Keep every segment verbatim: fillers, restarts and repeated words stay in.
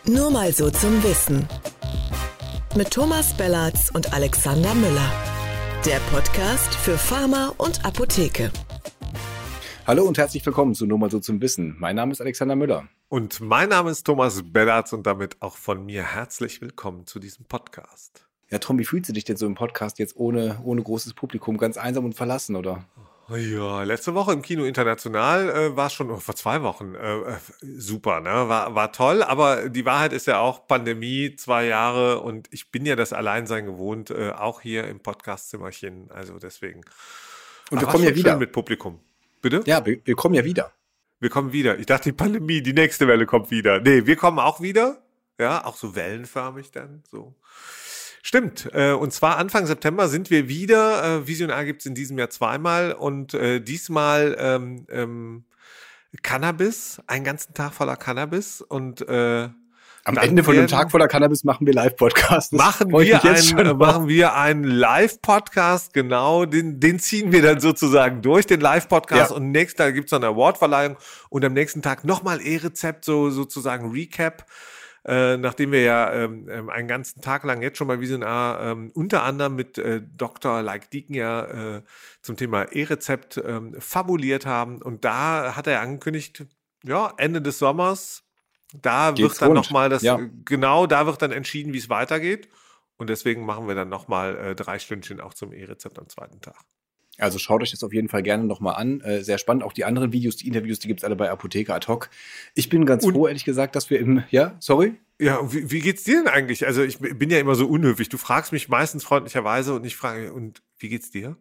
Nur mal so zum Wissen. Mit Thomas Bellatz und Alexander Müller. Der Podcast für Pharma und Apotheke. Hallo und herzlich willkommen zu Nur mal so zum Wissen. Mein Name ist Alexander Müller. Und mein Name ist Thomas Bellatz und damit auch von mir herzlich willkommen zu diesem Podcast. Ja, Tom, wie fühlst du dich denn so im Podcast jetzt ohne, ohne großes Publikum, ganz einsam und verlassen, oder? Ja, letzte Woche im Kino International äh, war es schon, oh, vor zwei Wochen, äh, super, ne? War, war toll, aber die Wahrheit ist ja auch Pandemie, zwei Jahre und ich bin ja das Alleinsein gewohnt, äh, auch hier im Podcastzimmerchen, also deswegen. Und wir kommen ja wieder. Schön mit Publikum. Bitte? Ja, wir, wir kommen ja wieder. Wir kommen wieder. Ich dachte, die Pandemie, die nächste Welle kommt wieder. Nee, wir kommen auch wieder, ja, auch so wellenförmig dann, so. Stimmt, äh, und zwar Anfang September sind wir wieder, äh, Visionar gibt es in diesem Jahr zweimal und äh, diesmal ähm, ähm, Cannabis, einen ganzen Tag voller Cannabis und äh, am Ende von einem Tag voller Cannabis machen wir Live-Podcasts. Machen wir, ein, machen wir einen Live-Podcast, genau, den, den ziehen wir dann sozusagen durch, den Live-Podcast ja. Und nächsten Tag gibt es noch eine Awardverleihung und am nächsten Tag nochmal E-Rezept, so sozusagen Recap. Äh, nachdem wir ja ähm, einen ganzen Tag lang jetzt schon bei Visionar ähm, unter anderem mit äh, Doktor Like Deacon ja äh, zum Thema E-Rezept ähm, fabuliert haben. Und da hat er angekündigt, ja, Ende des Sommers, da Geht's wird dann nochmal das, ja. genau, da wird dann entschieden, wie es weitergeht. Und deswegen machen wir dann nochmal äh, drei Stündchen auch zum E-Rezept am zweiten Tag. Also schaut euch das auf jeden Fall gerne nochmal an. Äh, sehr spannend. Auch die anderen Videos, die Interviews, die gibt's alle bei Apotheke ad hoc. Ich bin ganz und, froh, ehrlich gesagt, dass wir im, ja, sorry? Ja, wie, wie geht's dir denn eigentlich? Also ich bin ja immer so unhöflich. Du fragst mich meistens freundlicherweise und ich frage, und wie geht's dir?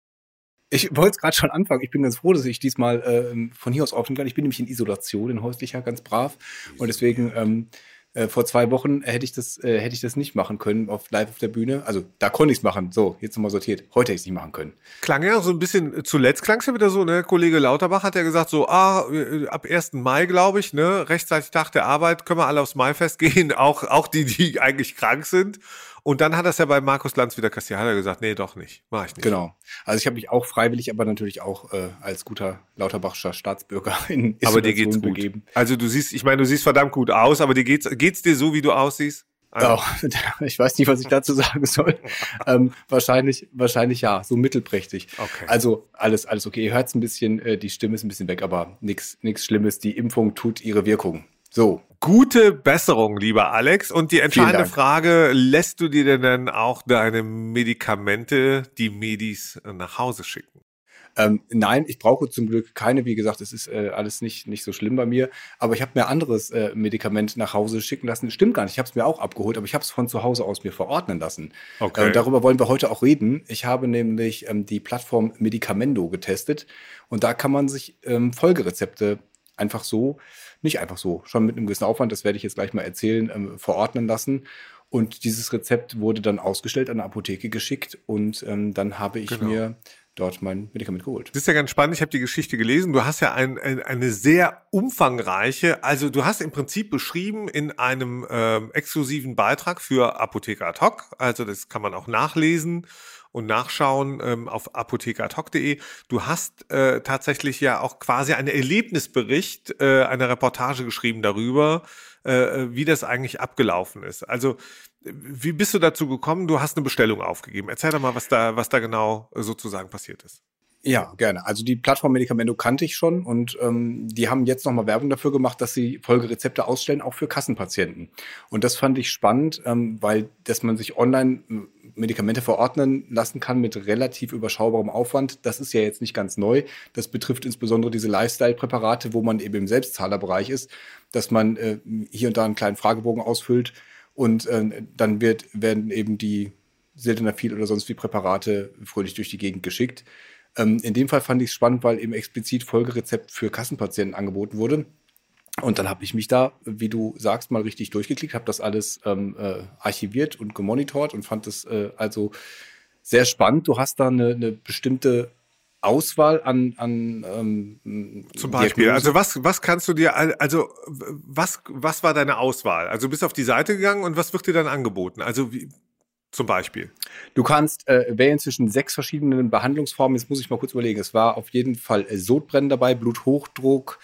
Ich wollte es gerade schon anfangen. Ich bin ganz froh, dass ich diesmal äh, von hier aus aufnehmen kann. Ich bin nämlich in Isolation, in häuslicher, ganz brav. Und deswegen... Ähm, Äh, vor zwei Wochen hätte ich das äh, hätte ich das nicht machen können auf live auf der Bühne. Also da konnte ich es machen. So, jetzt nochmal sortiert. Heute hätte ich es nicht machen können. Klang ja so ein bisschen, zuletzt klang es ja wieder so, ne? Kollege Lauterbach hat ja gesagt so, ah, ab ersten Mai, glaube ich, ne? Rechtzeitig Tag der Arbeit, können wir alle aufs Maifest gehen, auch, auch die, die eigentlich krank sind. Und dann hat er es ja bei Markus Lanz wieder kassiert, hat er gesagt, nee, doch nicht, mach ich nicht. Genau. Also ich habe mich auch freiwillig, aber natürlich auch äh, als guter Lauterbachscher Staatsbürger in Isolation aber dir geht's gut. begeben. Also du siehst, ich meine, du siehst verdammt gut aus, aber dir geht's, geht's dir so, wie du aussiehst? Also. Oh, ich weiß nicht, was ich dazu sagen soll. ähm, wahrscheinlich, wahrscheinlich ja, so mittelprächtig. Okay. Also alles, alles okay. Ihr hört es ein bisschen, äh, die Stimme ist ein bisschen weg, aber nichts, nichts Schlimmes. Die Impfung tut ihre Wirkung. So. Gute Besserung, lieber Alex. Und die entscheidende Frage, lässt du dir denn dann auch deine Medikamente, die Medis, nach Hause schicken? Ähm, nein, ich brauche zum Glück keine. Wie gesagt, es ist äh, alles nicht, nicht so schlimm bei mir. Aber ich habe mir ein anderes äh, Medikament nach Hause schicken lassen. Stimmt gar nicht, ich habe es mir auch abgeholt, aber ich habe es von zu Hause aus mir verordnen lassen. Okay. Äh, darüber wollen wir heute auch reden. Ich habe nämlich ähm, die Plattform Medicamendo getestet. Und da kann man sich ähm, Folgerezepte einfach so, nicht einfach so, schon mit einem gewissen Aufwand, das werde ich jetzt gleich mal erzählen, ähm, verordnen lassen. Und dieses Rezept wurde dann ausgestellt, an eine Apotheke geschickt und ähm, dann habe ich genau. mir dort mein Medikament geholt. Das ist ja ganz spannend, ich habe die Geschichte gelesen. Du hast ja ein, ein, eine sehr umfangreiche, also du hast im Prinzip beschrieben in einem ähm, exklusiven Beitrag für Apotheke ad hoc, also das kann man auch nachlesen und nachschauen ähm, auf apotheke ad hoc punkt de. Du hast äh, tatsächlich ja auch quasi einen Erlebnisbericht, äh, eine Reportage geschrieben darüber, äh, wie das eigentlich abgelaufen ist. Also wie bist du dazu gekommen? Du hast eine Bestellung aufgegeben. Erzähl doch mal, was da, was da genau sozusagen passiert ist. Ja, gerne. Also die Plattform Medicamendo kannte ich schon und ähm, die haben jetzt nochmal Werbung dafür gemacht, dass sie Folgerezepte ausstellen, auch für Kassenpatienten. Und das fand ich spannend, ähm, weil dass man sich online Medikamente verordnen lassen kann mit relativ überschaubarem Aufwand. Das ist ja jetzt nicht ganz neu. Das betrifft insbesondere diese Lifestyle-Präparate, wo man eben im Selbstzahlerbereich ist, dass man äh, hier und da einen kleinen Fragebogen ausfüllt und äh, dann wird, werden eben die Sildenafil oder sonst wie Präparate fröhlich durch die Gegend geschickt. Ähm, in dem Fall fand ich es spannend, weil eben explizit Folgerezept für Kassenpatienten angeboten wurde. Und dann habe ich mich da, wie du sagst, mal richtig durchgeklickt, habe das alles ähm, äh, archiviert und gemonitort und fand das äh, also sehr spannend. Du hast da eine, eine bestimmte Auswahl an, an ähm, zum Beispiel. Diagnosen. Also was, was kannst du dir, also was, was war deine Auswahl? Also du bist auf die Seite gegangen und was wird dir dann angeboten? Also wie, zum Beispiel? Du kannst äh, wählen zwischen sechs verschiedenen Behandlungsformen. Jetzt muss ich mal kurz überlegen. Es war auf jeden Fall äh, Sodbrennen dabei, Bluthochdruck,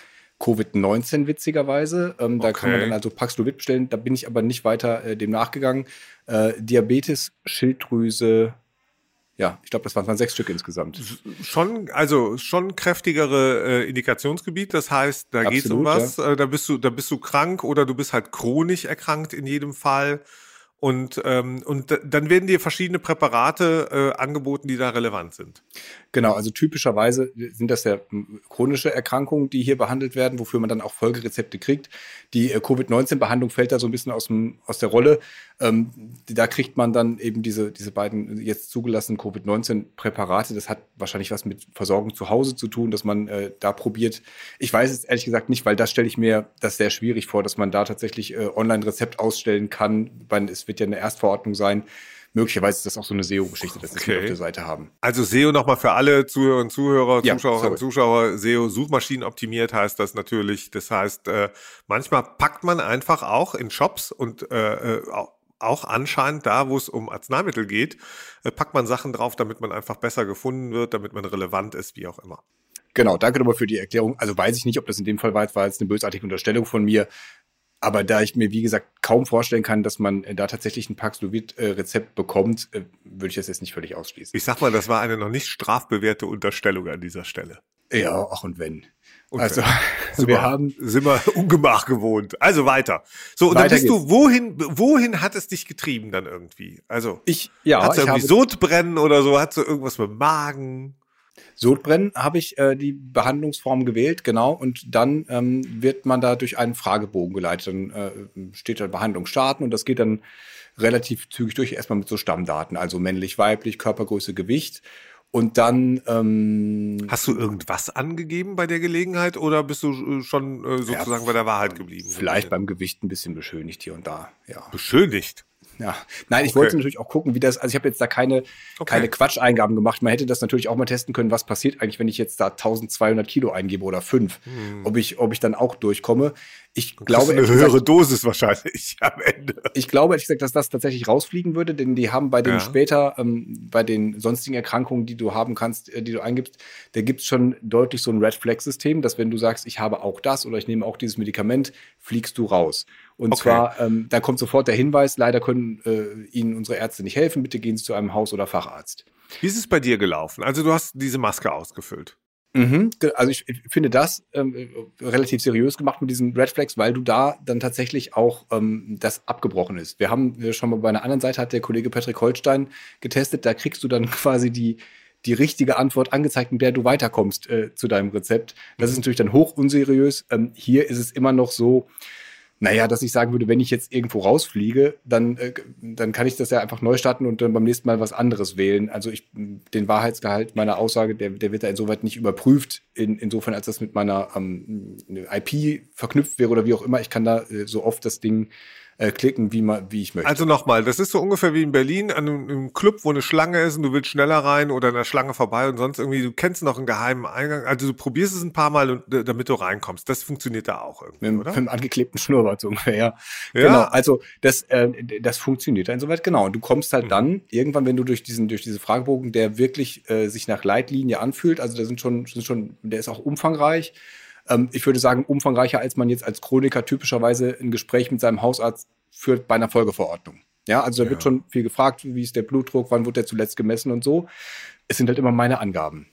Covid neunzehn witzigerweise. Ähm, da Okay. kann man dann also Paxlovid bestellen. Da bin ich aber nicht weiter äh, dem nachgegangen. Äh, Diabetes, Schilddrüse, ja, ich glaube, das waren, waren sechs Stück insgesamt. Schon, also schon kräftigere äh, Indikationsgebiet. Das heißt, da geht es um Absolut, was. Äh, da bist du, da bist du krank oder du bist halt chronisch erkrankt in jedem Fall. Und, ähm, und d- dann werden dir verschiedene Präparate äh, angeboten, die da relevant sind. Genau, also typischerweise sind das ja m, chronische Erkrankungen, die hier behandelt werden, wofür man dann auch Folgerezepte kriegt. Die äh, Covid neunzehn Behandlung fällt da so ein bisschen aus, dem, aus der Rolle. Ähm, da kriegt man dann eben diese, diese beiden jetzt zugelassenen Covid neunzehn Präparate. Das hat wahrscheinlich was mit Versorgung zu Hause zu tun, dass man äh, da probiert. Ich weiß es ehrlich gesagt nicht, weil das stelle ich mir das sehr schwierig vor, dass man da tatsächlich äh, online Rezept ausstellen kann. Weil es wird ja eine Erstverordnung sein. Möglicherweise ist das auch so eine S E O-Geschichte, dass wir Okay. auf der Seite haben. Also S E O nochmal für alle Zuhörerinnen und Zuhörer, Ja, Zuschauerinnen und sorry. Zuschauer. S E O Suchmaschinen optimiert heißt das natürlich. Das heißt, äh, manchmal packt man einfach auch in Shops und äh, äh, auch anscheinend da, wo es um Arzneimittel geht, äh, packt man Sachen drauf, damit man einfach besser gefunden wird, damit man relevant ist, wie auch immer. Genau, danke nochmal für die Erklärung. Also weiß ich nicht, ob das in dem Fall war, war jetzt eine bösartige Unterstellung von mir. Aber da ich mir, wie gesagt, kaum vorstellen kann, dass man äh, da tatsächlich ein Paxlovid-Rezept bekommt, äh, würde ich das jetzt nicht völlig ausschließen. Ich sag mal, das war eine noch nicht strafbewährte Unterstellung an dieser Stelle. Ja, ach und wenn. Und Also, Sind wir haben, sind wir Ungemach gewohnt. Also weiter. So, und dann Weiter bist du, wohin, wohin hat es dich getrieben dann irgendwie? Also, ich, ja, hat's ich irgendwie habe Sodbrennen oder so? Hat's so irgendwas mit dem Magen? Sodbrennen habe ich äh, die Behandlungsform gewählt, genau, und dann ähm, wird man da durch einen Fragebogen geleitet. Dann äh, steht da Behandlung starten und das geht dann relativ zügig durch, erstmal mit so Stammdaten, also männlich, weiblich, Körpergröße, Gewicht. Und dann ähm, Hast du irgendwas angegeben bei der Gelegenheit oder bist du äh, schon äh, sozusagen bei der Wahrheit geblieben? vielleicht beim Gewicht ein bisschen beschönigt hier und da, ja. Beschönigt. Ja, nein, ich Okay. wollte natürlich auch gucken, wie das, also ich habe jetzt da keine, Okay. keine Quatscheingaben gemacht. Man hätte das natürlich auch mal testen können, was passiert eigentlich, wenn ich jetzt da eintausendzweihundert Kilo eingebe oder fünf, Hm. ob ich, ob ich dann auch durchkomme. Ich Glaube glaube, eine ehrlich höhere gesagt, Dosis wahrscheinlich am Ende. ich glaube ehrlich gesagt, dass das tatsächlich rausfliegen würde, denn die haben bei den Ja. später, ähm, bei den sonstigen Erkrankungen, die du haben kannst, äh, die du eingibst, da gibt's schon deutlich so ein Red Flag System, dass wenn du sagst, ich habe auch das oder ich nehme auch dieses Medikament, fliegst du raus. Und Okay. zwar, ähm, da kommt sofort der Hinweis, leider können äh, Ihnen unsere Ärzte nicht helfen, bitte gehen Sie zu einem Haus- oder Facharzt. Wie ist es bei dir gelaufen? Also du hast diese Maske ausgefüllt. Mhm. Ge- Also ich, ich finde das ähm, relativ seriös gemacht mit diesen Red Flags, weil du da dann tatsächlich auch ähm, das abgebrochen ist. Wir haben äh, schon mal bei einer anderen Seite, hat der Kollege Patrick Holstein getestet, da kriegst du dann quasi die, die richtige Antwort angezeigt, mit der du weiterkommst äh, zu deinem Rezept. Das ist natürlich dann hoch unseriös. Ähm, hier ist es immer noch so, naja, dass ich sagen würde, wenn ich jetzt irgendwo rausfliege, dann, äh, dann kann ich das ja einfach neu starten und dann beim nächsten Mal was anderes wählen. Also ich, den Wahrheitsgehalt meiner Aussage, der, der wird da insoweit nicht überprüft, in, insofern als das mit meiner ähm, I P verknüpft wäre oder wie auch immer. Ich kann da äh, so oft das Ding äh, klicken, wie, man, wie ich möchte. Also nochmal, das ist so ungefähr wie in Berlin an einem, einem Club, wo eine Schlange ist und du willst schneller rein oder an der Schlange vorbei und sonst irgendwie, du kennst noch einen geheimen Eingang. Also du probierst es ein paar Mal, und, äh, damit du reinkommst. Das funktioniert da auch irgendwie, mit, dem- oder? mit dem angeklebten Schnurrbart so ungefähr, ja. Ja. Genau, also das, äh, das funktioniert dann soweit genau. Und du kommst halt Mhm. dann irgendwann, wenn du durch diesen, durch diese Fragebogen, der wirklich äh, sich nach Leitlinie anfühlt, also da sind schon, sind schon, der ist auch umfangreich. Ähm, ich würde sagen, umfangreicher, als man jetzt als Chroniker typischerweise ein Gespräch mit seinem Hausarzt führt bei einer Folgeverordnung. Ja, also da Ja. wird schon viel gefragt, wie ist der Blutdruck, wann wurde der zuletzt gemessen und so. Es sind halt immer meine Angaben.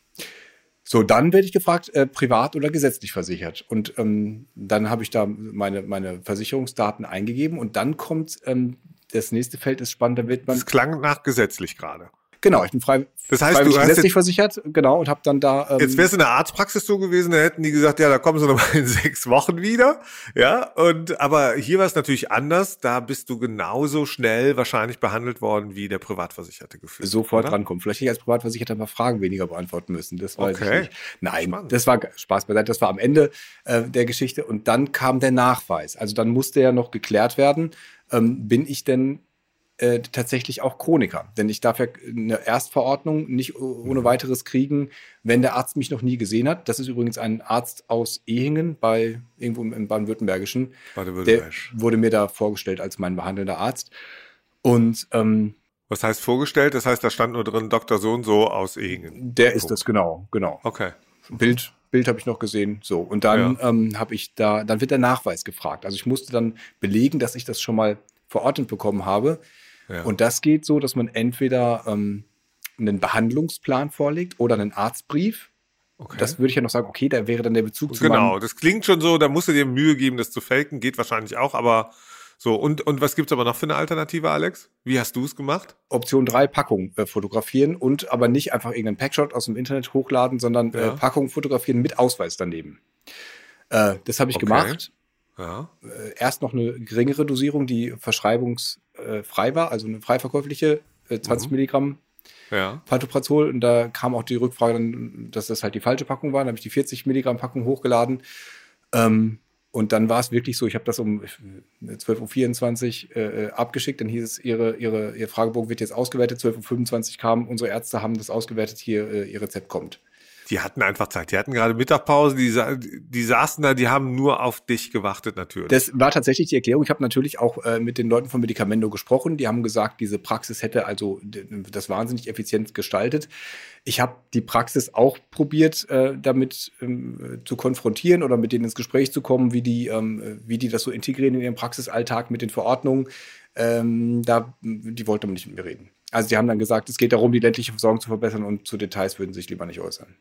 So, dann werde ich gefragt, äh, privat oder gesetzlich versichert. Und ähm, dann habe ich da meine, meine Versicherungsdaten eingegeben und dann kommt ähm, das nächste Feld ist spannend, da wird man. Das klang nach gesetzlich gerade. Genau, ich bin frei, Das heißt, freiwillig du hast gesetzlich jetzt- versichert, genau, und habe dann da. Ähm, Jetzt wäre es in der Arztpraxis so gewesen, da hätten die gesagt, ja, da kommen sie noch mal in sechs Wochen wieder. Ja, und aber hier war es natürlich anders. Da bist du genauso schnell wahrscheinlich behandelt worden wie der Privatversicherte gefühlt. sofort oder? rankommen. Vielleicht hätte ich als Privatversicherter mal Fragen weniger beantworten müssen. Das weiß Okay. ich nicht. Nein, Spannend. das war Spaß beiseite. Das war am Ende äh, der Geschichte. Und dann kam der Nachweis. Also dann musste ja noch geklärt werden, ähm, bin ich denn äh, tatsächlich auch Chroniker? Denn ich darf ja eine Erstverordnung nicht ohne weiteres kriegen, wenn der Arzt mich noch nie gesehen hat. Das ist übrigens ein Arzt aus Ehingen bei irgendwo im Baden-Württembergischen. Der Baden-Württemberg. wurde mir da vorgestellt als mein behandelnder Arzt. Und ähm, Was heißt vorgestellt? Das heißt, da stand nur drin Doktor so und so aus Ehingen. der ist das genau, genau. Okay. Bild Bild habe ich noch gesehen. So, und dann Ja. ähm, habe ich da, dann wird der Nachweis gefragt. Also ich musste dann belegen, dass ich das schon mal verordnet bekommen habe. Ja. Und das geht so, dass man entweder ähm, einen Behandlungsplan vorlegt oder einen Arztbrief. Okay. Das würde ich ja noch sagen, okay, da wäre dann der Bezug zu Genau, meinem, das klingt schon so, da musst du dir Mühe geben, das zu faken, geht wahrscheinlich auch, aber so. Und, und was gibt's aber noch für eine Alternative, Alex? Wie hast du es gemacht? Option drei Packung äh, fotografieren und aber nicht einfach irgendeinen Packshot aus dem Internet hochladen, sondern Ja. äh, Packung fotografieren mit Ausweis daneben. Äh, das habe ich Okay. gemacht. Ja. Äh, erst noch eine geringere Dosierung, die verschreibungsfrei war, also eine frei verkäufliche, äh, zwanzig Mhm. Milligramm Ja. Pantoprazol. Und da kam auch die Rückfrage, dann, dass das halt die falsche Packung war. Dann habe ich die vierzig Milligramm Packung hochgeladen. Ähm, und dann war es wirklich so, ich habe das um zwölf Uhr vierundzwanzig äh, abgeschickt. Dann hieß es, ihre, ihre, ihr Fragebogen wird jetzt ausgewertet. zwölf Uhr fünfundzwanzig kam, unsere Ärzte haben das ausgewertet, hier, äh, ihr Rezept kommt. Die hatten einfach Zeit. Die hatten gerade Mittagpause, die, sa- die saßen da, die haben nur auf dich gewartet natürlich. Das war tatsächlich die Erklärung. Ich habe natürlich auch äh, mit den Leuten von Medicamendo gesprochen. Die haben gesagt, diese Praxis hätte also d- das wahnsinnig effizient gestaltet. Ich habe die Praxis auch probiert, äh, damit ähm, zu konfrontieren oder mit denen ins Gespräch zu kommen, wie die, ähm, wie die das so integrieren in ihren Praxisalltag mit den Verordnungen. Ähm, da, die wollten aber nicht mit mir reden. Also die haben dann gesagt, es geht darum, die ländliche Versorgung zu verbessern und zu Details würden sie sich lieber nicht äußern.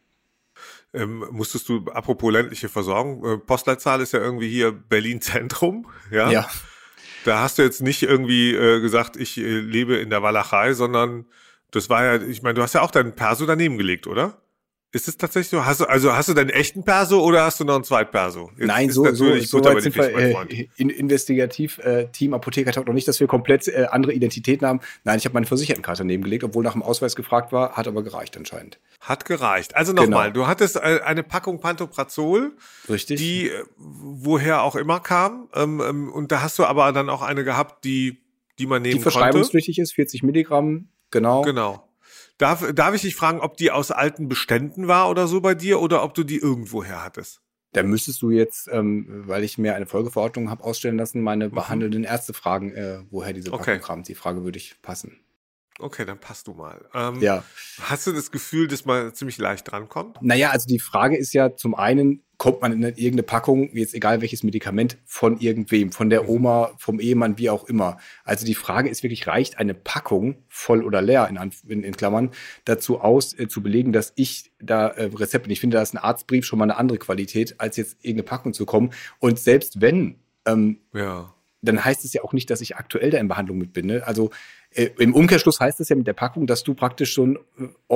Ähm, musstest du, apropos ländliche Versorgung, äh, Postleitzahl ist ja irgendwie hier Berlin-Zentrum, ja? Ja. Da hast du jetzt nicht irgendwie äh, gesagt, ich äh, lebe in der Walachei, sondern das war ja, ich meine, du hast ja auch deinen Perso daneben gelegt, oder? Ist es tatsächlich so? Hast du, also hast du deinen echten Perso oder hast du noch einen Zweitperso? Jetzt Nein, ist so, so, natürlich so Butter bei weit den sind wir Fisch, mein äh, Freund. in, investigativ äh, Team Apotheker Talk noch nicht, dass wir komplett äh, andere Identitäten haben. Nein, ich habe meine Versichertenkarte daneben gelegt, obwohl nach dem Ausweis gefragt war, hat aber gereicht anscheinend. Hat gereicht. Also nochmal, Genau. du hattest äh, eine Packung Pantoprazol, Richtig? die äh, woher auch immer kam, ähm, ähm, und da hast du aber dann auch eine gehabt, die, die man nehmen die konnte. verschreibungspflichtig ist, vierzig Milligramm, genau. Genau. Darf, darf ich dich fragen, ob die aus alten Beständen war oder so bei dir oder ob du die irgendwoher hattest? Da müsstest du jetzt, ähm, weil ich mir eine Folgeverordnung habe ausstellen lassen, meine Mhm. behandelnden Ärzte fragen, äh, woher diese Packung Okay. kam. Die Frage würde ich passen. Okay, dann passt du mal. Ähm, Ja. Hast du das Gefühl, dass man ziemlich leicht drankommt? Naja, also die Frage ist ja zum einen, kommt man in eine- irgendeine Packung, jetzt egal welches Medikament, von irgendwem, von der Oma, vom Ehemann, wie auch immer. Also die Frage ist wirklich, reicht eine Packung, voll oder leer, in, Anf- in, in Klammern, dazu aus, äh, zu belegen, dass ich da äh, Rezept bin. Ich finde, da ist ein Arztbrief schon mal eine andere Qualität, als jetzt irgendeine Packung zu kommen. Und selbst wenn, ähm, Ja. dann heißt es ja auch nicht, dass ich aktuell da in Behandlung mit bin. Ne? Also äh, im Umkehrschluss heißt es ja mit der Packung, dass du praktisch so ein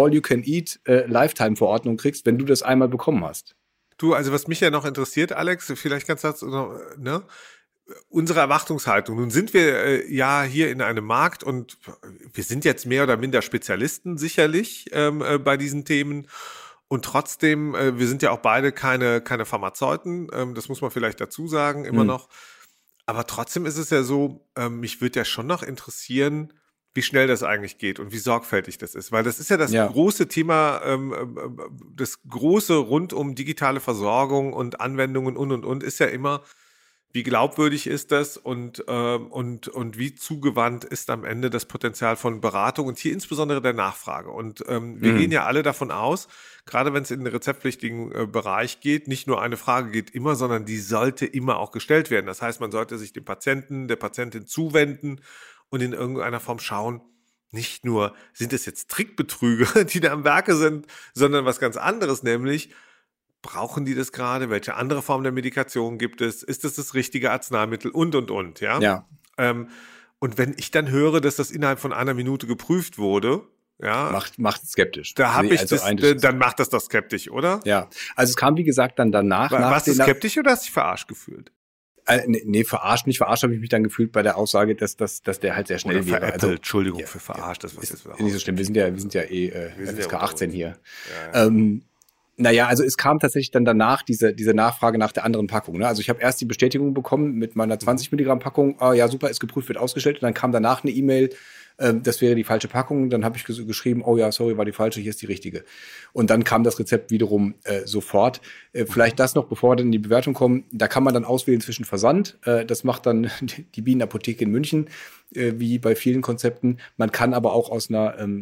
All-You-Can-Eat-Lifetime-Verordnung kriegst, wenn du das einmal bekommen hast. Du, also was mich ja noch interessiert, Alex, vielleicht ganz kurz, ne? Unsere Erwartungshaltung. Nun sind wir äh, ja hier in einem Markt und wir sind jetzt mehr oder minder Spezialisten sicherlich ähm, äh, bei diesen Themen. Und trotzdem, äh, wir sind ja auch beide keine, keine Pharmazeuten, ähm, das muss man vielleicht dazu sagen, immer Mhm. noch. Aber trotzdem ist es ja so, ähm, mich würde ja schon noch interessieren, wie schnell das eigentlich geht und wie sorgfältig das ist. Weil das ist ja das Ja. große Thema, ähm, ähm, das große rund um digitale Versorgung und Anwendungen und, und, und, ist ja immer, wie glaubwürdig ist das und, ähm, und, und wie zugewandt ist am Ende das Potenzial von Beratung und hier insbesondere der Nachfrage. Und ähm, wir Mhm. gehen ja alle davon aus, gerade wenn es in den rezeptpflichtigen äh, Bereich geht, nicht nur eine Frage geht immer, sondern die sollte immer auch gestellt werden. Das heißt, man sollte sich dem Patienten, der Patientin zuwenden und in irgendeiner Form schauen, nicht nur sind es jetzt Trickbetrüger, die da am Werke sind, sondern was ganz anderes, nämlich brauchen die das gerade? Welche andere Form der Medikation gibt es? Ist es das richtige Arzneimittel? Und, und, und, ja? Ja. Ähm, und wenn ich dann höre, dass das innerhalb von einer Minute geprüft wurde, ja, Macht, macht skeptisch. da habe Nee, ich also das, eindeutig. äh, dann macht das doch skeptisch, oder? Ja, also es kam, wie gesagt, dann danach. War, nach warst du den- skeptisch oder hast du dich verarscht gefühlt? Äh, nee, nee, verarscht, nicht verarscht habe ich mich dann gefühlt bei der Aussage, dass, dass, dass der halt sehr schnell Oder wäre. veräppelt, Entschuldigung ja, für verarscht, das was ist jetzt wieder nicht so schlimm. Wir sind ja, wir sind ja eh äh, Wir sind F S K ja unter achtzehn uns. hier. Ja, ja. Ähm, naja, also es kam tatsächlich dann danach diese, diese Nachfrage nach der anderen Packung. Ne? Also ich habe erst die Bestätigung bekommen mit meiner zwanzig Milligramm Packung. Ah ja, super, ist geprüft, wird ausgestellt. Und dann kam danach eine E-Mail, äh, das wäre die falsche Packung. Dann habe ich ges- geschrieben, oh ja, sorry, war die falsche, hier ist die richtige. Und dann kam das Rezept wiederum äh, sofort. Äh, vielleicht das noch, bevor wir dann in die Bewertung kommen. Da kann man dann auswählen zwischen Versand. Äh, das macht dann die Bienenapotheke in München, äh, wie bei vielen Konzepten. Man kann aber auch aus einer ähm,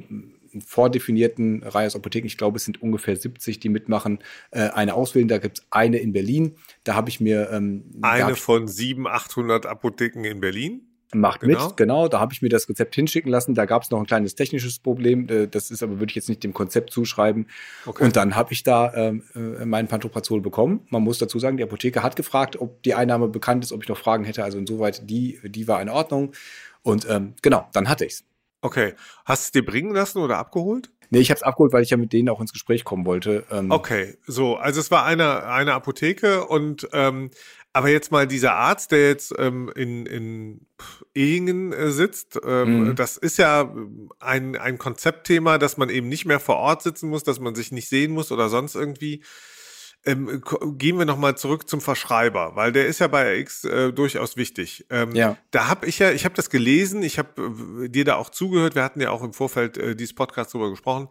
vordefinierten Reihe aus Apotheken, ich glaube, es sind ungefähr siebzig, die mitmachen, äh, eine auswählen. Da gibt es eine in Berlin. Da habe ich mir... Ähm, eine von siebenhundert, achthundert Apotheken in Berlin? Macht genau. mit, genau. Da habe ich mir das Rezept hinschicken lassen. Da gab es noch ein kleines technisches Problem. Das ist aber, würde ich jetzt nicht dem Konzept zuschreiben. Okay. Und dann habe ich da ähm, meinen Pantoprazol bekommen. Man muss dazu sagen, die Apotheke hat gefragt, ob die Einnahme bekannt ist, ob ich noch Fragen hätte. Also insoweit, die, die war in Ordnung. Und ähm, genau, dann hatte ich's. Okay. Hast du es dir bringen lassen oder abgeholt? Nee, ich habe es abgeholt, weil ich ja mit denen auch ins Gespräch kommen wollte. Ähm okay, so, also es war eine, eine Apotheke und ähm, aber jetzt mal dieser Arzt, der jetzt ähm, in, in Ehingen äh, sitzt, ähm, mhm. das ist ja ein, ein Konzeptthema, dass man eben nicht mehr vor Ort sitzen muss, dass man sich nicht sehen muss oder sonst irgendwie. Ähm, gehen wir nochmal zurück zum Verschreiber, weil der ist ja bei R X äh, durchaus wichtig. Ähm, ja. Da habe ich ja, ich habe das gelesen, ich habe äh, dir da auch zugehört, wir hatten ja auch im Vorfeld äh, dieses Podcast drüber gesprochen.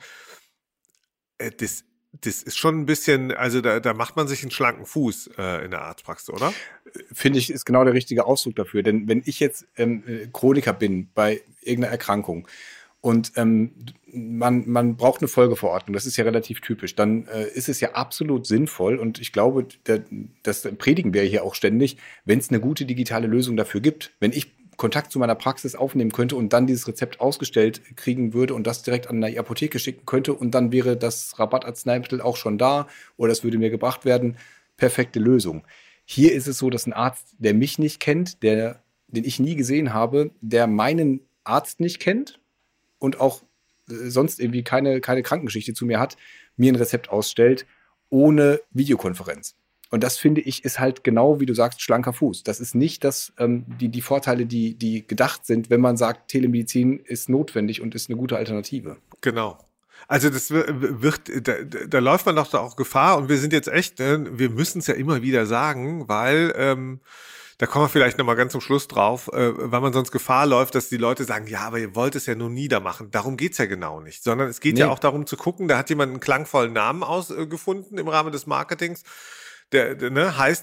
Äh, das Das ist schon ein bisschen, also da, da macht man sich einen schlanken Fuß äh, in der Arztpraxis, oder? Finde ich, ist genau der richtige Ausdruck dafür. Denn wenn ich jetzt ähm, Chroniker bin bei irgendeiner Erkrankung und ähm, man, man braucht eine Folgeverordnung, das ist ja relativ typisch, dann äh, ist es ja absolut sinnvoll und ich glaube, der, das predigen wir hier auch ständig, wenn es eine gute digitale Lösung dafür gibt. Wenn ich Kontakt zu meiner Praxis aufnehmen könnte und dann dieses Rezept ausgestellt kriegen würde und das direkt an die Apotheke schicken könnte und dann wäre das Rabattarzneimittel auch schon da oder es würde mir gebracht werden. Perfekte Lösung. Hier ist es so, dass ein Arzt, der mich nicht kennt, der, den ich nie gesehen habe, der meinen Arzt nicht kennt und auch äh, sonst irgendwie keine, keine Krankengeschichte zu mir hat, mir ein Rezept ausstellt ohne Videokonferenz. Und das, finde ich, ist halt genau, wie du sagst, schlanker Fuß. Das ist nicht das, ähm, die, die Vorteile, die, die gedacht sind, wenn man sagt, Telemedizin ist notwendig und ist eine gute Alternative. Genau. Also das wird, da, da läuft man doch da auch Gefahr und wir sind jetzt echt, wir müssen es ja immer wieder sagen, weil, ähm, da kommen wir vielleicht nochmal ganz zum Schluss drauf, äh, weil man sonst Gefahr läuft, dass die Leute sagen, ja, aber ihr wollt es ja nur niedermachen. Darum geht's ja genau nicht, sondern es geht nee. ja auch darum zu gucken, da hat jemand einen klangvollen Namen ausgefunden äh, im Rahmen des Marketings. Der, der ne, heißt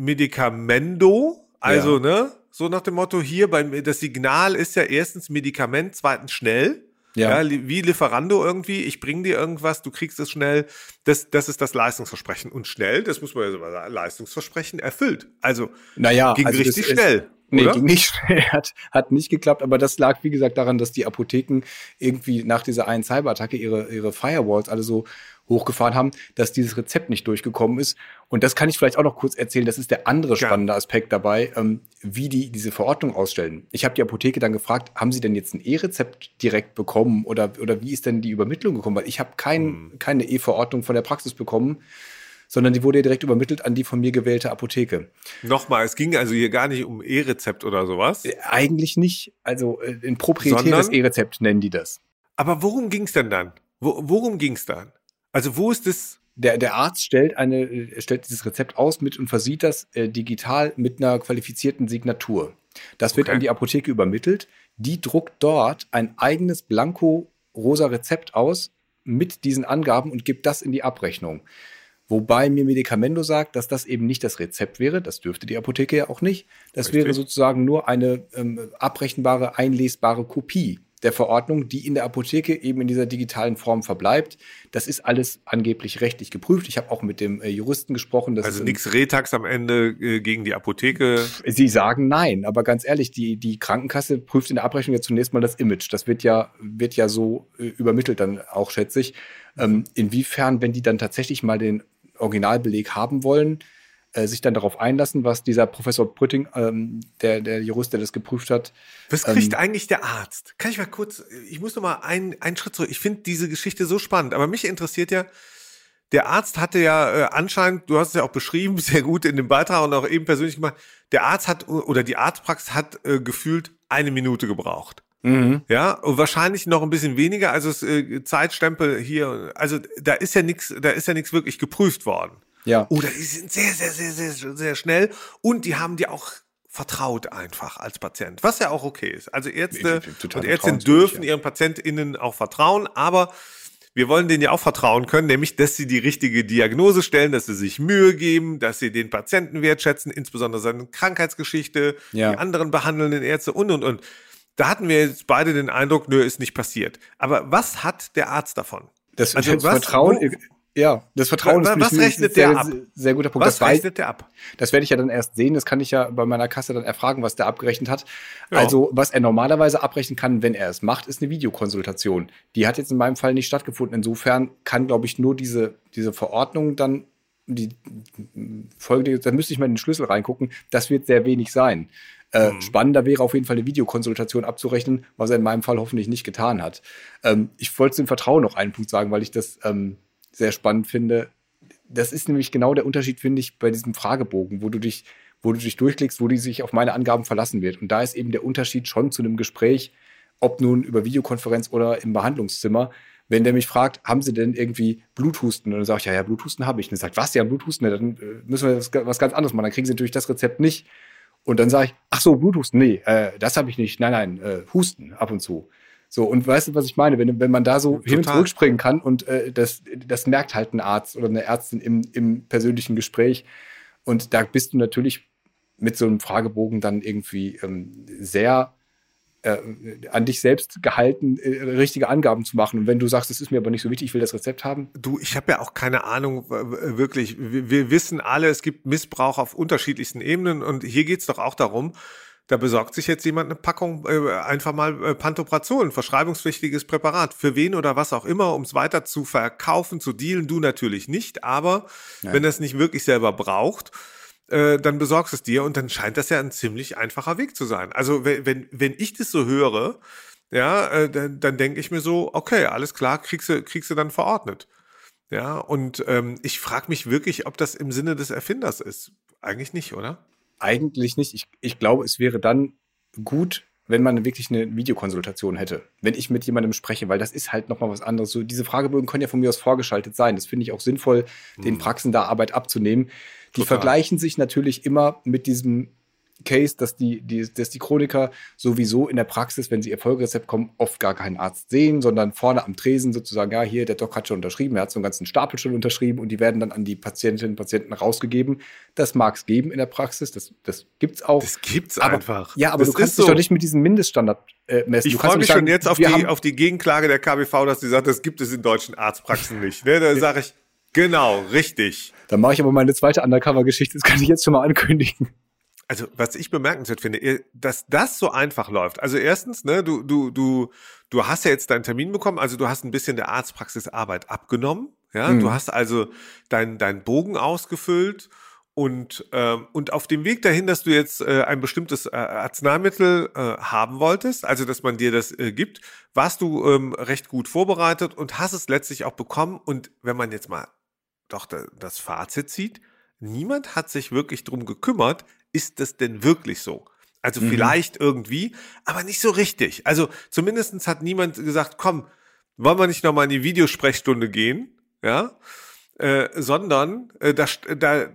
Medicamendo, also ja. ne, so nach dem Motto hier, beim, das Signal ist ja erstens Medikament, zweitens schnell, ja, ja wie Lieferando irgendwie, ich bring dir irgendwas, du kriegst es schnell, das, das ist das Leistungsversprechen und schnell, das muss man ja so mal sagen, Leistungsversprechen erfüllt, also naja, ging also richtig schnell. Ist, nee, oder? ging nicht schnell, hat, hat nicht geklappt, aber das lag, wie gesagt, daran, dass die Apotheken irgendwie nach dieser einen Cyberattacke ihre, ihre Firewalls alle so hochgefahren haben, dass dieses Rezept nicht durchgekommen ist. Und das kann ich vielleicht auch noch kurz erzählen. Das ist der andere spannende Aspekt dabei, ähm, wie die diese Verordnung ausstellen. Ich habe die Apotheke dann gefragt, haben Sie denn jetzt ein E-Rezept direkt bekommen oder, oder wie ist denn die Übermittlung gekommen? Weil ich habe kein, hm. keine E-Verordnung von der Praxis bekommen, sondern die wurde ja direkt übermittelt an die von mir gewählte Apotheke. Nochmal, es ging also hier gar nicht um E-Rezept oder sowas? Äh, eigentlich nicht. Also äh, ein proprietäres E-Rezept nennen die das. Aber worum ging es denn dann? Wo, worum ging es dann? Also wo ist das? Der, der Arzt stellt, eine, stellt dieses Rezept aus mit und versieht das äh, digital mit einer qualifizierten Signatur. Das wird okay. an die Apotheke übermittelt. Die druckt dort ein eigenes blanko-rosa Rezept aus mit diesen Angaben und gibt das in die Abrechnung. Wobei mir Medicamendo sagt, dass das eben nicht das Rezept wäre. Das dürfte die Apotheke ja auch nicht. Das Richtig. wäre sozusagen nur eine ähm, abrechenbare, einlesbare Kopie der Verordnung, die in der Apotheke eben in dieser digitalen Form verbleibt. Das ist alles angeblich rechtlich geprüft. Ich habe auch mit dem äh, Juristen gesprochen. Dass also nichts Retax am Ende äh, gegen die Apotheke? Sie sagen nein, aber ganz ehrlich, die, die Krankenkasse prüft in der Abrechnung ja zunächst mal das Image. Das wird ja, wird ja so äh, übermittelt dann auch, schätze ich. Ähm, inwiefern, wenn die dann tatsächlich mal den Originalbeleg haben wollen, äh, sich dann darauf einlassen, was dieser Professor Brütting, ähm, der, der Jurist, der das geprüft hat. Was kriegt ähm, eigentlich der Arzt? Kann ich mal kurz, ich muss noch mal einen, einen Schritt zurück. Ich finde diese Geschichte so spannend, aber mich interessiert ja, der Arzt hatte ja äh, anscheinend, du hast es ja auch beschrieben, sehr gut in dem Beitrag und auch eben persönlich gemacht, der Arzt hat, oder die Arztpraxis hat äh, gefühlt eine Minute gebraucht. Mhm. Ja, und wahrscheinlich noch ein bisschen weniger, also es, äh, Zeitstempel hier, also da ist ja nichts, da ist ja nichts wirklich geprüft worden. Ja. Oder die sind sehr, sehr, sehr, sehr, sehr schnell und die haben dir auch vertraut einfach als Patient, was ja auch okay ist. Also Ärzte und Ärztinnen dürfen ja. ihren PatientInnen auch vertrauen, aber wir wollen denen ja auch vertrauen können, nämlich, dass sie die richtige Diagnose stellen, dass sie sich Mühe geben, dass sie den Patienten wertschätzen, insbesondere seine Krankheitsgeschichte, ja. die anderen behandelnden Ärzte und, und, und. Da hatten wir jetzt beide den Eindruck, nö, ist nicht passiert. Aber was hat der Arzt davon? Das, also das was, Vertrauen, wo, ja, das Vertrauen was, ist was rechnet sehr, der ab? Sehr, sehr guter Punkt. Was das rechnet weiß, der ab? Das werde ich ja dann erst sehen. Das kann ich ja bei meiner Kasse dann erfragen, was der abgerechnet hat. Ja. Also, was er normalerweise abrechnen kann, wenn er es macht, ist eine Videokonsultation. Die hat jetzt in meinem Fall nicht stattgefunden. Insofern kann, glaube ich, nur diese, diese Verordnung dann die Folge, da müsste ich mal in den Schlüssel reingucken. Das wird sehr wenig sein. Äh, mhm. Spannender wäre auf jeden Fall eine Videokonsultation abzurechnen, was er in meinem Fall hoffentlich nicht getan hat. Ähm, ich wollte zum Vertrauen noch einen Punkt sagen, weil ich das ähm, sehr spannend finde. Das ist nämlich genau der Unterschied, finde ich, bei diesem Fragebogen, wo du dich, wo du dich durchklickst, wo die sich auf meine Angaben verlassen wird. Und da ist eben der Unterschied schon zu einem Gespräch, ob nun über Videokonferenz oder im Behandlungszimmer. Wenn der mich fragt, haben Sie denn irgendwie Bluthusten? Und dann sage ich, ja, ja, Bluthusten habe ich. Und er sagt, was, Sie haben Bluthusten? Ja, dann äh, müssen wir das, was ganz anderes machen. Dann kriegen Sie natürlich das Rezept nicht. Und dann sage ich, ach so, Bluthusten, nee, äh, das habe ich nicht. Nein, nein, äh, Husten ab und zu. So, und weißt du, was ich meine? Wenn, wenn man da so Total. hin und zurück springen kann und äh, das, das merkt halt ein Arzt oder eine Ärztin im, im persönlichen Gespräch. Und da bist du natürlich mit so einem Fragebogen dann irgendwie ähm, sehr äh, an dich selbst gehalten, äh, richtige Angaben zu machen. Und wenn du sagst, das ist mir aber nicht so wichtig, ich will das Rezept haben. Du, ich habe ja auch keine Ahnung, wirklich. Wir, wir wissen alle, es gibt Missbrauch auf unterschiedlichsten Ebenen. Und hier geht's doch auch darum, da besorgt sich jetzt jemand eine Packung, äh, einfach mal äh, Pantoprazol, ein verschreibungspflichtiges Präparat. Für wen oder was auch immer, um es weiter zu verkaufen, zu dealen, du natürlich nicht. Aber ja. wenn er es nicht wirklich selber braucht, äh, dann besorgst es dir und dann scheint das ja ein ziemlich einfacher Weg zu sein. Also wenn, wenn, wenn ich das so höre, ja, äh, dann, dann denke ich mir so, okay, alles klar, kriegst du, kriegst du dann verordnet. Ja, und ähm, ich frage mich wirklich, ob das im Sinne des Erfinders ist. Eigentlich nicht, oder? Eigentlich nicht. Ich, ich glaube, es wäre dann gut, wenn man wirklich eine Videokonsultation hätte. Wenn ich mit jemandem spreche, weil das ist halt nochmal was anderes. So, diese Fragebögen können ja von mir aus vorgeschaltet sein. Das finde ich auch sinnvoll, hm. den Praxen da Arbeit abzunehmen. Die Total. Vergleichen sich natürlich immer mit diesem Case, dass die, die, dass die Chroniker sowieso in der Praxis, wenn sie ihr Folgerezept kommen, oft gar keinen Arzt sehen, sondern vorne am Tresen sozusagen, ja, hier, der Doc hat schon unterschrieben, er hat so einen ganzen Stapel schon unterschrieben und die werden dann an die Patientinnen und Patienten rausgegeben. Das mag es geben in der Praxis, das, das gibt's auch. Das gibt's aber, einfach. Ja, aber das du kannst so. dich doch nicht mit diesem Mindeststandard äh, messen. Ich freue mich sagen, schon jetzt auf die, auf die Gegenklage der K B V, dass sie sagt, das gibt es in deutschen Arztpraxen nicht. Ne? Da sage ich, genau, richtig. Dann mache ich aber meine zweite Undercover-Geschichte, das kann ich jetzt schon mal ankündigen. Also, was ich bemerkenswert finde, dass das so einfach läuft. Also erstens, ne, du, du, du, du hast ja jetzt deinen Termin bekommen, also du hast ein bisschen der Arztpraxisarbeit abgenommen, ja, mhm. du hast also deinen dein Bogen ausgefüllt und, ähm, und auf dem Weg dahin, dass du jetzt äh, ein bestimmtes äh, Arzneimittel äh, haben wolltest, also dass man dir das äh, gibt, warst du ähm, recht gut vorbereitet und hast es letztlich auch bekommen. Und wenn man jetzt mal doch da, das Fazit zieht, niemand hat sich wirklich drum gekümmert, ist das denn wirklich so? Also mhm. vielleicht irgendwie, aber nicht so richtig. Also zumindest hat niemand gesagt, komm, wollen wir nicht nochmal in die Videosprechstunde gehen? Ja, äh, sondern äh, da, da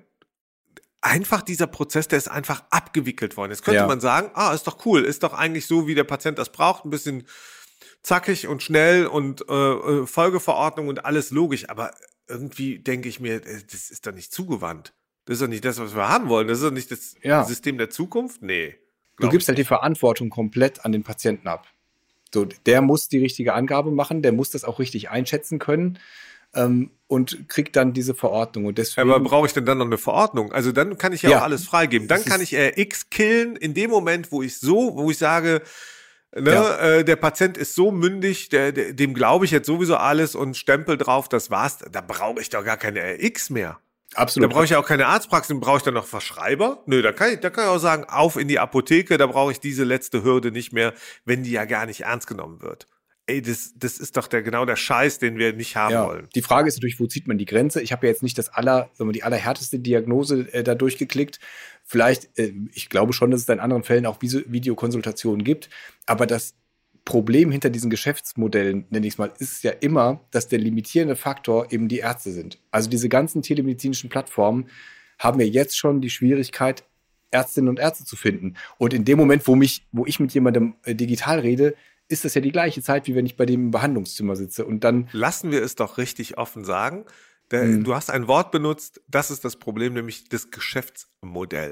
einfach dieser Prozess, der ist einfach abgewickelt worden. Jetzt könnte ja. man sagen, ah, ist doch cool, ist doch eigentlich so, wie der Patient das braucht, ein bisschen zackig und schnell und äh, Folgeverordnung und alles logisch, aber irgendwie denke ich mir, das ist doch nicht zugewandt. Das ist doch nicht das, was wir haben wollen. Das ist doch nicht das ja. System der Zukunft. Nee. Du gibst halt die Verantwortung komplett an den Patienten ab. So, der muss die richtige Angabe machen, der muss das auch richtig einschätzen können ähm, und kriegt dann diese Verordnung. Und deswegen, aber brauche ich denn dann noch eine Verordnung? Also dann kann ich ja, ja. auch alles freigeben. Dann kann ich R X killen in dem Moment, wo ich so, wo ich sage, ne, ja. äh, der Patient ist so mündig, der, der, dem glaube ich jetzt sowieso alles und Stempel drauf, das war's. Da brauche ich doch gar keine R X mehr. Absolut. Da brauche ich ja auch keine Arztpraxis, brauche ich dann noch Verschreiber? Nö, da kann ich, da kann ich auch sagen, auf in die Apotheke, da brauche ich diese letzte Hürde nicht mehr, wenn die ja gar nicht ernst genommen wird. Ey, das, das ist doch der, genau der Scheiß, den wir nicht haben ja. wollen. Die Frage ist natürlich, wo zieht man die Grenze? Ich habe ja jetzt nicht das aller, sagen wir, die allerhärteste Diagnose äh, da durchgeklickt. Vielleicht, äh, ich glaube schon, dass es da in anderen Fällen auch Videokonsultationen gibt, aber das Problem hinter diesen Geschäftsmodellen, nenne ich es mal, ist ja immer, dass der limitierende Faktor eben die Ärzte sind. Also diese ganzen telemedizinischen Plattformen haben ja jetzt schon die Schwierigkeit, Ärztinnen und Ärzte zu finden. Und in dem Moment, wo mich, wo ich mit jemandem äh, digital rede, ist das ja die gleiche Zeit, wie wenn ich bei dem im Behandlungszimmer sitze. Und dann lassen wir es doch richtig offen sagen. Der, hm. Du hast ein Wort benutzt, das ist das Problem, nämlich das Geschäftsmodell.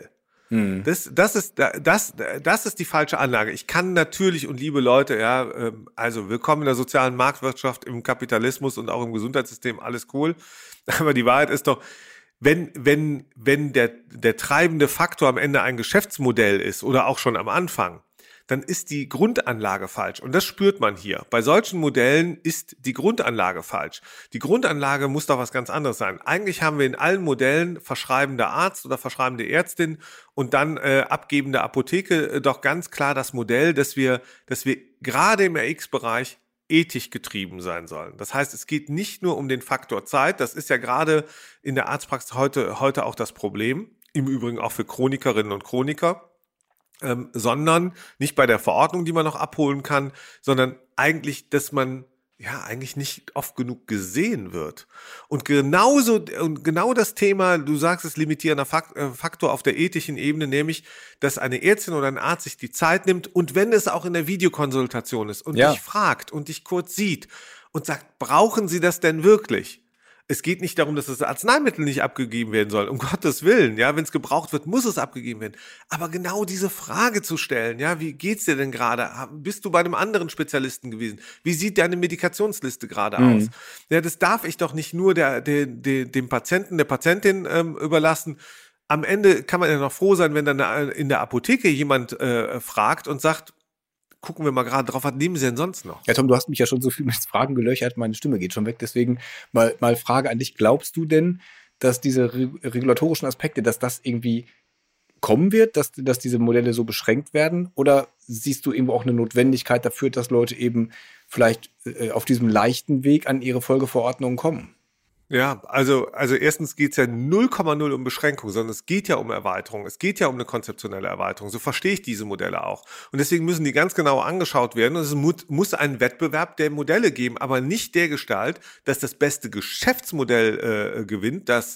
Hm. Das, das ist, das, das ist die falsche Anlage. Ich kann natürlich, und liebe Leute, ja, also willkommen in der sozialen Marktwirtschaft, im Kapitalismus und auch im Gesundheitssystem, alles cool. Aber die Wahrheit ist doch, wenn, wenn, wenn der, der treibende Faktor am Ende ein Geschäftsmodell ist oder auch schon am Anfang, dann ist die Grundanlage falsch. Und das spürt man hier. Bei solchen Modellen ist die Grundanlage falsch. Die Grundanlage muss doch was ganz anderes sein. Eigentlich haben wir in allen Modellen verschreibende Arzt oder verschreibende Ärztin und dann äh, abgebende Apotheke äh, doch ganz klar das Modell, dass wir, dass wir gerade im R X-Bereich ethisch getrieben sein sollen. Das heißt, es geht nicht nur um den Faktor Zeit. Das ist ja gerade in der Arztpraxis heute, heute auch das Problem. Im Übrigen auch für Chronikerinnen und Chroniker. Ähm, sondern nicht bei der Verordnung, die man noch abholen kann, sondern eigentlich, dass man ja eigentlich nicht oft genug gesehen wird. Und genauso und genau das Thema, du sagst es, limitierender Faktor auf der ethischen Ebene, nämlich, dass eine Ärztin oder ein Arzt sich die Zeit nimmt und wenn es auch in der Videokonsultation ist und ja. dich fragt und dich kurz sieht und sagt, brauchen Sie das denn wirklich? Es geht nicht darum, dass das Arzneimittel nicht abgegeben werden soll, um Gottes Willen, ja, wenn es gebraucht wird, muss es abgegeben werden. Aber genau diese Frage zu stellen, ja, wie geht's dir denn gerade? Bist du bei einem anderen Spezialisten gewesen? Wie sieht deine Medikationsliste gerade mhm. aus? Ja, das darf ich doch nicht nur der, der, der, dem Patienten, der Patientin ähm, überlassen. Am Ende kann man ja noch froh sein, wenn dann in der Apotheke jemand äh, fragt und sagt, gucken wir mal gerade drauf, was nehmen Sie denn sonst noch? Ja, Tom, du hast mich ja schon so viel mit Fragen gelöchert, meine Stimme geht schon weg. Deswegen mal, mal Frage an dich. Glaubst du denn, dass diese re- regulatorischen Aspekte, dass das irgendwie kommen wird, dass, dass diese Modelle so beschränkt werden? Oder siehst du irgendwo auch eine Notwendigkeit dafür, dass Leute eben vielleicht äh, auf diesem leichten Weg an ihre Folgeverordnungen kommen? Ja, also, also erstens geht's ja null Komma null um Beschränkung, sondern es geht ja um Erweiterung. Es geht ja um eine konzeptionelle Erweiterung. So verstehe ich diese Modelle auch. Und deswegen müssen die ganz genau angeschaut werden. Und es muss einen Wettbewerb der Modelle geben, aber nicht der Gestalt, dass das beste Geschäftsmodell äh, gewinnt, das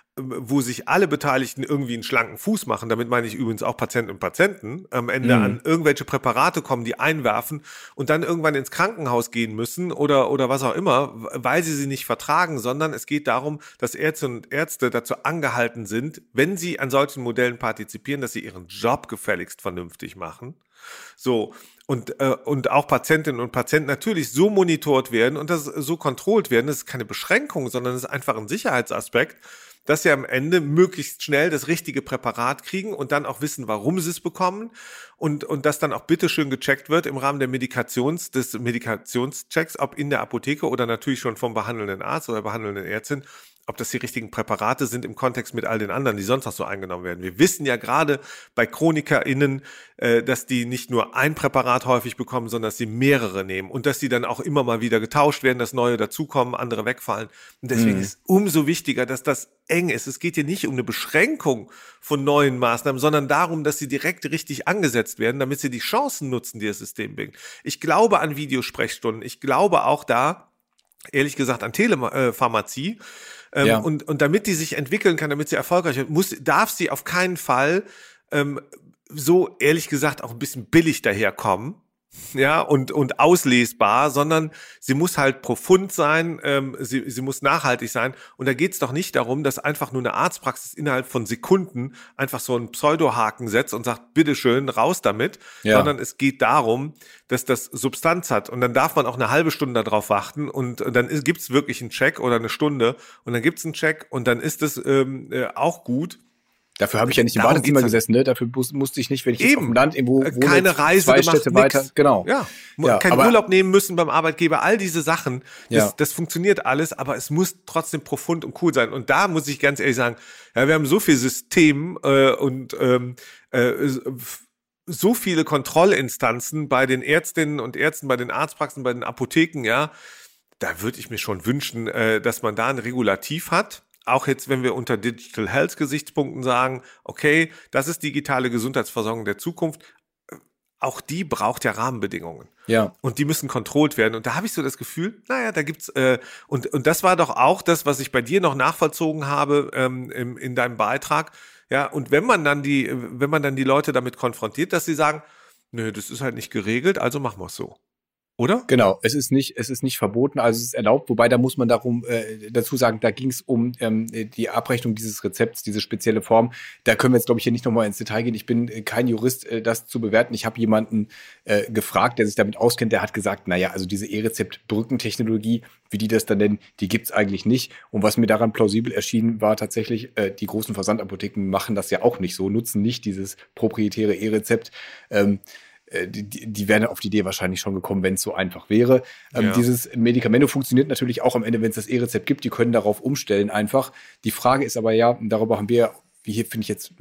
wo sich alle Beteiligten irgendwie einen schlanken Fuß machen, damit meine ich übrigens auch Patienten und Patienten, am Ende mhm. an irgendwelche Präparate kommen, die einwerfen und dann irgendwann ins Krankenhaus gehen müssen oder oder was auch immer, weil sie sie nicht vertragen, sondern es geht darum, dass Ärzte und Ärzte dazu angehalten sind, wenn sie an solchen Modellen partizipieren, dass sie ihren Job gefälligst vernünftig machen. So, und, äh, und auch Patientinnen und Patienten natürlich so monitort werden und das so kontrolliert werden. Das ist keine Beschränkung, sondern es ist einfach ein Sicherheitsaspekt, dass sie am Ende möglichst schnell das richtige Präparat kriegen und dann auch wissen, warum sie es bekommen und, und das dann auch bitteschön gecheckt wird im Rahmen der Medikations, des Medikationschecks, ob in der Apotheke oder natürlich schon vom behandelnden Arzt oder behandelnden Ärztin, ob das die richtigen Präparate sind im Kontext mit all den anderen, die sonst noch so eingenommen werden. Wir wissen ja gerade bei ChronikerInnen, äh, dass die nicht nur ein Präparat häufig bekommen, sondern dass sie mehrere nehmen und dass die dann auch immer mal wieder getauscht werden, dass neue dazukommen, andere wegfallen. Und deswegen mhm. ist umso wichtiger, dass das eng ist. Es geht hier nicht um eine Beschränkung von neuen Maßnahmen, sondern darum, dass sie direkt richtig angesetzt werden, damit sie die Chancen nutzen, die das System bringt. Ich glaube an Videosprechstunden. Ich glaube auch da, ehrlich gesagt, an Telepharmazie. Ähm, ja. und, und damit die sich entwickeln kann, damit sie erfolgreich wird, muss, darf sie auf keinen Fall ähm, so, ehrlich gesagt, auch ein bisschen billig daherkommen. Ja, und, und auslesbar, sondern sie muss halt profund sein, ähm, sie, sie muss nachhaltig sein. Und da geht's doch nicht darum, dass einfach nur eine Arztpraxis innerhalb von Sekunden einfach so einen Pseudohaken setzt und sagt, bitteschön, raus damit, ja. sondern es geht darum, dass das Substanz hat. Und dann darf man auch eine halbe Stunde darauf warten und, und dann ist, gibt's wirklich einen Check oder eine Stunde und dann gibt's einen Check und dann ist es ähm, äh, auch gut. Dafür habe ich ja nicht im Badezimmer gesessen, ne? Dafür musste ich nicht, wenn ich jetzt Eben. auf dem Land irgendwo wohne, keine Reise zwei gemacht, Städte weiter, nix. genau. Ja, ja keinen Urlaub nehmen müssen beim Arbeitgeber, all diese Sachen, das, ja. das funktioniert alles, aber es muss trotzdem profund und cool sein. Und da muss ich ganz ehrlich sagen, ja, wir haben so viel System äh, und ähm, äh, so viele Kontrollinstanzen bei den Ärztinnen und Ärzten, bei den Arztpraxen, bei den Apotheken, ja, da würde ich mir schon wünschen, äh, dass man da ein Regulativ hat. Auch jetzt, wenn wir unter Digital Health Gesichtspunkten sagen, okay, das ist digitale Gesundheitsversorgung der Zukunft, auch die braucht ja Rahmenbedingungen. Ja. Und die müssen kontrolliert werden. Und da habe ich so das Gefühl, naja, da gibt's, äh, und, und das war doch auch das, was ich bei dir noch nachvollzogen habe ähm, im, in deinem Beitrag. Ja, und wenn man dann die, wenn man dann die Leute damit konfrontiert, dass sie sagen, nö, das ist halt nicht geregelt, also machen wir es so. oder? Genau, es ist nicht, es ist nicht verboten, also es ist erlaubt, wobei da muss man darum äh, dazu sagen, da ging es um ähm, die Abrechnung dieses Rezepts, diese spezielle Form. Da können wir jetzt, glaube ich, hier nicht nochmal ins Detail gehen. Ich bin äh, kein Jurist, äh, das zu bewerten. Ich habe jemanden äh, gefragt, der sich damit auskennt, der hat gesagt, naja, also diese E-Rezept-Brückentechnologie, wie die das dann nennen, die gibt's eigentlich nicht. Und was mir daran plausibel erschien, war tatsächlich, äh, die großen Versandapotheken machen das ja auch nicht so, nutzen nicht dieses proprietäre E-Rezept. Ähm, Die, die wären auf die Idee wahrscheinlich schon gekommen, wenn es so einfach wäre. Ähm, Ja. Dieses Medikament funktioniert natürlich auch am Ende, wenn es das E-Rezept gibt. Die können darauf umstellen einfach. Die Frage ist aber ja, und darüber haben wir, wie hier finde ich jetzt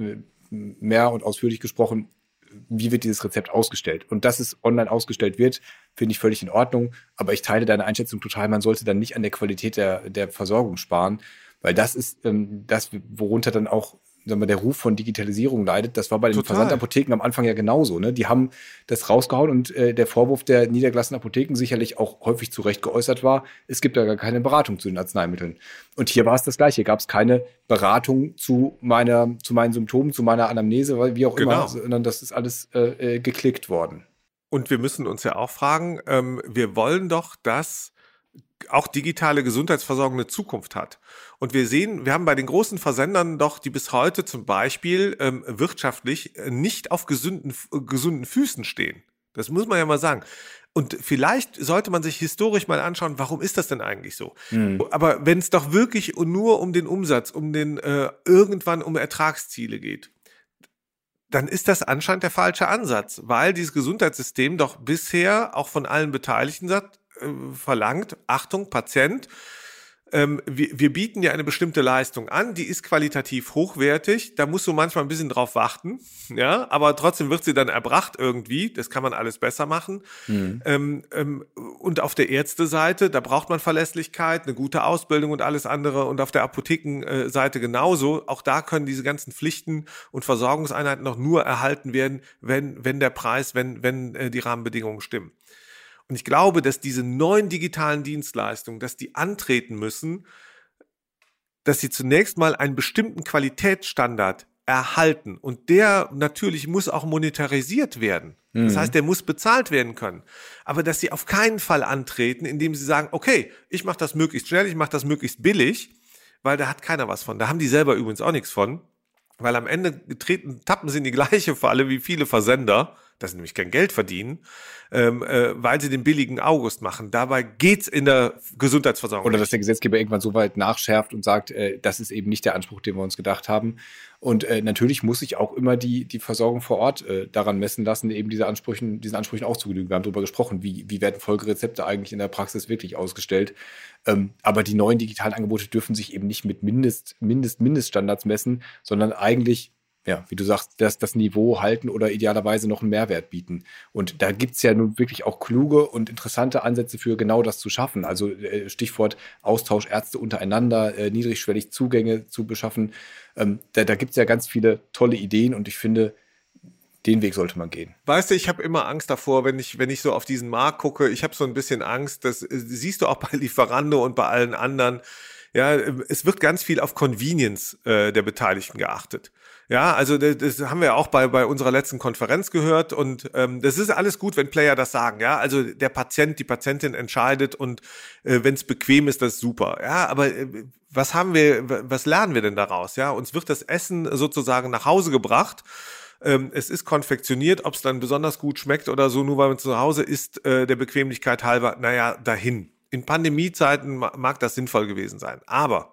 mehr und ausführlich gesprochen, wie wird dieses Rezept ausgestellt? Und dass es online ausgestellt wird, finde ich völlig in Ordnung. Aber ich teile deine Einschätzung total. Man sollte dann nicht an der Qualität der, der Versorgung sparen, weil das ist ähm, das, worunter dann auch sagen wir, der Ruf von Digitalisierung leidet. Das war bei den Total. Versandapotheken am Anfang ja genauso. Ne? Die haben das rausgehauen und äh, der Vorwurf der niedergelassenen Apotheken sicherlich auch häufig zu Recht geäußert war, es gibt da gar keine Beratung zu den Arzneimitteln. Und hier war es das Gleiche. Gab es keine Beratung zu meiner, zu meinen Symptomen, zu meiner Anamnese, wie auch Genau. immer, sondern das ist alles äh, geklickt worden. Und wir müssen uns ja auch fragen, ähm, wir wollen doch, dass auch digitale Gesundheitsversorgung eine Zukunft hat. Und wir sehen, wir haben bei den großen Versendern doch, die bis heute zum Beispiel ähm, wirtschaftlich nicht auf gesunden, gesunden Füßen stehen. Das muss man ja mal sagen. Und vielleicht sollte man sich historisch mal anschauen, warum ist das denn eigentlich so? Mhm. Aber wenn es doch wirklich nur um den Umsatz, um den äh, irgendwann um Ertragsziele geht, dann ist das anscheinend der falsche Ansatz, weil dieses Gesundheitssystem doch bisher auch von allen Beteiligten sagt, verlangt, Achtung, Patient, ähm, wir, wir bieten ja eine bestimmte Leistung an, die ist qualitativ hochwertig, da musst du manchmal ein bisschen drauf warten, ja, aber trotzdem wird sie dann erbracht irgendwie, das kann man alles besser machen. Mhm. Ähm, ähm, und auf der Ärzteseite, da braucht man Verlässlichkeit, eine gute Ausbildung und alles andere und auf der Apothekenseite genauso, auch da können diese ganzen Pflichten und Versorgungseinheiten noch nur erhalten werden, wenn, wenn der Preis, wenn, wenn äh, die Rahmenbedingungen stimmen. Und ich glaube, dass diese neuen digitalen Dienstleistungen, dass die antreten müssen, dass sie zunächst mal einen bestimmten Qualitätsstandard erhalten. Und der natürlich muss auch monetarisiert werden. Das heißt, der muss bezahlt werden können. Aber dass sie auf keinen Fall antreten, indem sie sagen, okay, ich mache das möglichst schnell, ich mache das möglichst billig, weil da hat keiner was von. Da haben die selber übrigens auch nichts von. Weil am Ende treten, tappen sie in die gleiche Falle wie viele Versender, dass sie nämlich kein Geld verdienen, ähm, äh, weil sie den billigen August machen. Dabei geht's in der Gesundheitsversorgung. Oder dass der Gesetzgeber irgendwann so weit nachschärft und sagt, äh, das ist eben nicht der Anspruch, den wir uns gedacht haben. Und äh, natürlich muss sich auch immer die, die Versorgung vor Ort äh, daran messen lassen, eben diese Ansprüchen, diesen Ansprüchen auch zu genügen. Wir haben darüber gesprochen, wie, wie werden Folgerezepte eigentlich in der Praxis wirklich ausgestellt. Ähm, aber die neuen digitalen Angebote dürfen sich eben nicht mit Mindest, Mindest, Mindeststandards messen, sondern eigentlich, ja, wie du sagst, das, das Niveau halten oder idealerweise noch einen Mehrwert bieten. Und da gibt's ja nun wirklich auch kluge und interessante Ansätze für genau das zu schaffen. Also äh, Stichwort Austausch Ärzte untereinander, äh, niedrigschwellig Zugänge zu beschaffen. Ähm, da da gibt's ja ganz viele tolle Ideen und ich finde, den Weg sollte man gehen. Weißt du, ich habe immer Angst davor, wenn ich wenn ich so auf diesen Markt gucke. Ich habe so ein bisschen Angst, das äh, siehst du auch bei Lieferando und bei allen anderen. Ja, es wird ganz viel auf Convenience äh, der Beteiligten geachtet. Ja, also das, das haben wir auch bei bei unserer letzten Konferenz gehört und ähm, das ist alles gut, wenn Player das sagen. Ja, also der Patient, die Patientin entscheidet und äh, wenn es bequem ist, das ist super. Ja, aber äh, was haben wir, was lernen wir denn daraus? Ja, uns wird das Essen sozusagen nach Hause gebracht. Ähm, es ist konfektioniert, ob es dann besonders gut schmeckt oder so, nur weil man zu Hause isst, äh, der Bequemlichkeit halber, naja, dahin. In Pandemiezeiten mag das sinnvoll gewesen sein. Aber,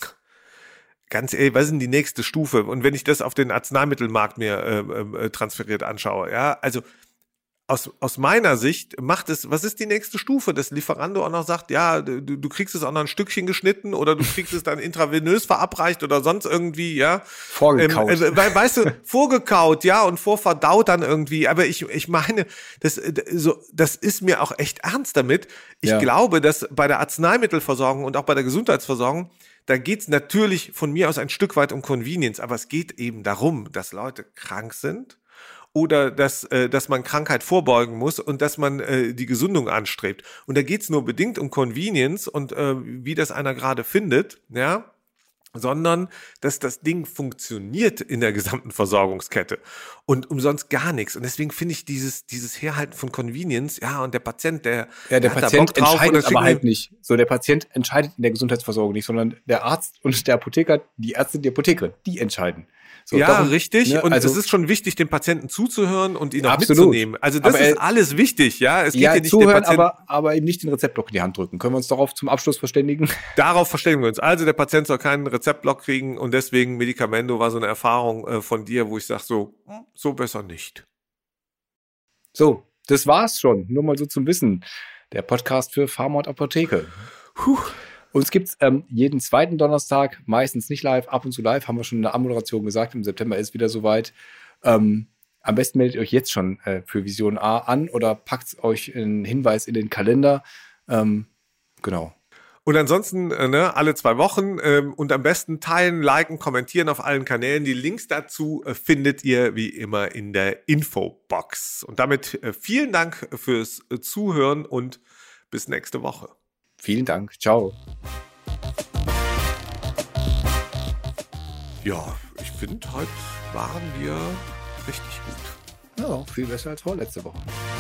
ganz ehrlich, was ist denn die nächste Stufe? Und wenn ich das auf den Arzneimittelmarkt mir äh, äh, transferiert anschaue, ja, also aus, aus meiner Sicht macht es, was ist die nächste Stufe? Dass Lieferando auch noch sagt, ja, du, du kriegst es auch noch ein Stückchen geschnitten oder du kriegst es dann intravenös verabreicht oder sonst irgendwie, ja. Vorgekaut. Ähm, äh, weißt du, vorgekaut, ja, und vorverdaut dann irgendwie. Aber ich, ich meine, das, so, das ist mir auch echt ernst damit. Ich ja. glaube, dass bei der Arzneimittelversorgung und auch bei der Gesundheitsversorgung, da geht's natürlich von mir aus ein Stück weit um Convenience, aber es geht eben darum, dass Leute krank sind oder dass, äh, dass man Krankheit vorbeugen muss und dass man äh, die Gesundung anstrebt. Und da geht's nur bedingt um Convenience und äh, wie das einer gerade findet, ja. sondern dass das Ding funktioniert in der gesamten Versorgungskette und umsonst gar nichts. Und deswegen finde ich dieses, dieses Herhalten von Convenience, ja, und der Patient, der, ja, der, der Patient Patient entscheidet aber halt nicht. So, der Patient entscheidet in der Gesundheitsversorgung nicht, sondern der Arzt und der Apotheker, die Ärztin, die Apothekerin, die entscheiden. So, ja, darum, richtig. Ne, und also, es ist schon wichtig, dem Patienten zuzuhören und ihn auch absolut. mitzunehmen. Also das aber ist alles wichtig, ja. Es geht ja, hier nicht zuhören, den Patienten, aber, aber eben nicht den Rezeptblock in die Hand drücken. Können wir uns darauf zum Abschluss verständigen? Darauf verständigen wir uns. Also der Patient soll keinen Rezeptblock kriegen und deswegen Medikamento war so eine Erfahrung äh, von dir, wo ich sage so, so besser nicht. So, das war's schon. Nur mal so zum Wissen. Der Podcast für Pharma und Apotheke. Puh. Uns gibt's ähm, jeden zweiten Donnerstag, meistens nicht live, ab und zu live, haben wir schon in der Anmoderation gesagt. Im September ist es wieder soweit. Ähm, am besten meldet ihr euch jetzt schon äh, für Vision A an oder packt euch einen Hinweis in den Kalender. Ähm, genau. Und ansonsten, äh, ne, alle zwei Wochen ähm, und am besten teilen, liken, kommentieren auf allen Kanälen. Die Links dazu äh, findet ihr wie immer in der Infobox. Und damit äh, vielen Dank fürs äh, Zuhören und bis nächste Woche. Vielen Dank. Ciao. Ja, ich finde, heute waren wir richtig gut. Ja, viel besser als vorletzte Woche.